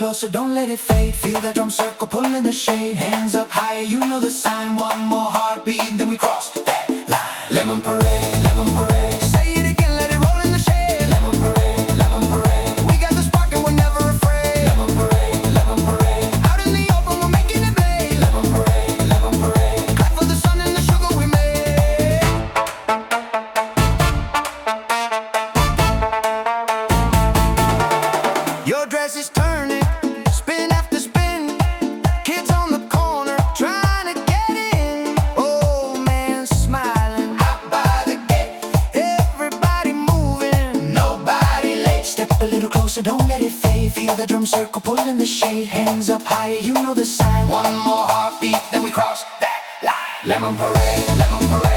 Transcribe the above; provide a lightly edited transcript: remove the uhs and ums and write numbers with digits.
closer, don't let it fade. Feel that drum circle pulling the shade. Hands up high, you know the sign. One more heartbeat, then we cross that line. Lemon parade, lemon parade. Say it again, let it roll in the shade. Lemon parade, lemon parade. We got the spark and we're never afraid. Lemon parade, lemon parade. Out in the open, we're making it blaze. Lemon parade, lemon parade. Clap for the sun and the sugar we made. Your dress is turning, spin after spin. Kids on the corner trying to get in. Old man smiling out by the gate. Everybody moving, nobody late. Step a little closer, don't let it fade. Feel the drum circle pulling the shade. Hands up high, you know the sign. One more heartbeat, then we cross that line. Lemon parade, lemon parade.